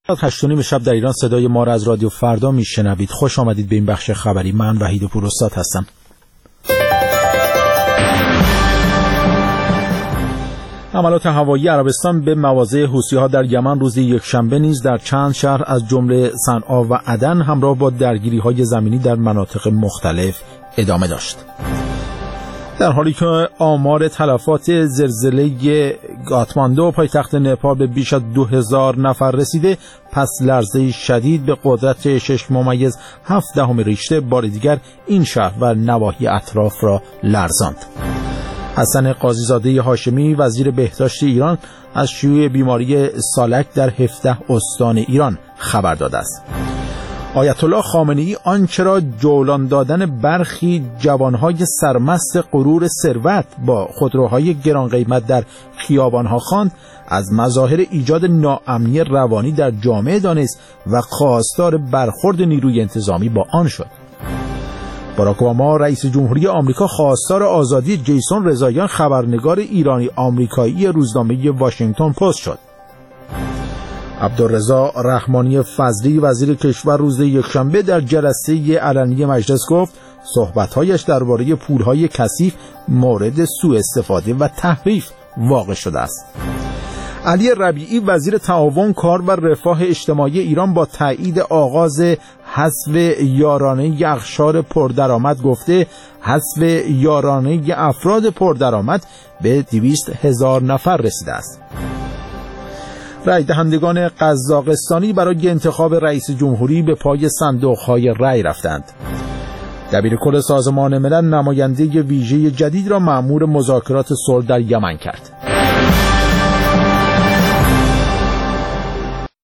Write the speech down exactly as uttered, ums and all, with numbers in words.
هشت و نیم شب در ایران صدای ما را از رادیو فردا میشنوید. خوش آمدید به این بخش خبری. من وحید پوراستاد هستم. حملات هوایی عربستان به مواضع حوثی‌ها در یمن روز یکشنبه نیز در چند شهر از جمله صنعا و عدن همراه با درگیری‌های زمینی در مناطق مختلف ادامه داشت. در حالی که آمار تلفات زلزله کاتماندو پایتخت نپال به بیش از دو هزار نفر رسیده، پس لرزه شدید به قدرت شش ممیز هفت دهم ریشتر بار دیگر این شهر و نواحی اطراف را لرزاند. حسن قاضی‌زاده هاشمی وزیر بهداشت ایران از شیوع بیماری سالک در هفده استان ایران خبر داده است. آیت الله خامنه‌ای آنچه را جولان دادن برخی جوانهای سرمست غرور ثروت با خودروهای گران قیمت در خیابانها خواند، از مظاهر ایجاد ناامنی روانی در جامعه دانست و خواستار برخورد نیروی انتظامی با آن شد. باراک اوباما رئیس جمهوری آمریکا خواستار آزادی جیسون رضاییان خبرنگار ایرانی آمریکایی روزنامه واشنگتن پست شد. عبدالرضا رحمانی فضلی وزیر کشور روز یکشنبه در جلسه علنی مجلس گفت صحبت‌هایش درباره پول‌های کثیف مورد سوء استفاده و تحریف واقع شده است. علی ربیعی وزیر تعاون، کار و رفاه اجتماعی ایران با تایید آغاز حذف یارانه اقشار پردرآمد گفته حذف یارانه افراد پردرآمد به دویست هزار نفر رسیده است. رای دهندگان قزاقستانی برای انتخاب رئیس جمهوری به پای صندوق‌های رای رفتند. دبیرکل سازمان ملل نماینده ویژه جدید را مأمور مذاکرات صلح در یمن کرد.